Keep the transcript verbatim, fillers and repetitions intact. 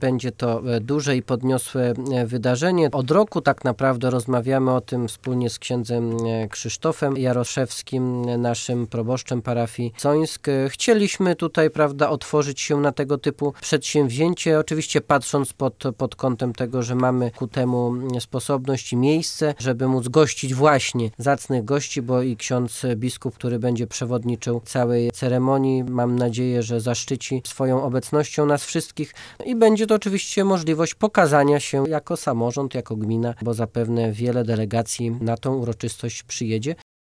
będzie to duże i podniosłe wydarzenie. Od roku tak naprawdę rozmawiamy o tym wspólnie z księdzem Krzysztofem Jaroszewskim, naszym proboszczem parafii Sońsk. Chcieliśmy tutaj, prawda, otworzyć się na tego typu przedsięwzięcie, oczywiście patrząc pod, pod kątem tego, że mamy ku temu sposobność i miejsce, żeby móc gościć właśnie zacnych gości, bo i ksiądz biskup, który będzie przewodniczył całej ceremonii, mam nadzieję, że zaszczyci swoją obecnością nas wszystkich i będzie to oczywiście możliwość pokazania się jako samorząd, jako gmina, bo zapewne wiele delegacji na tą uroczystość przyjedzie.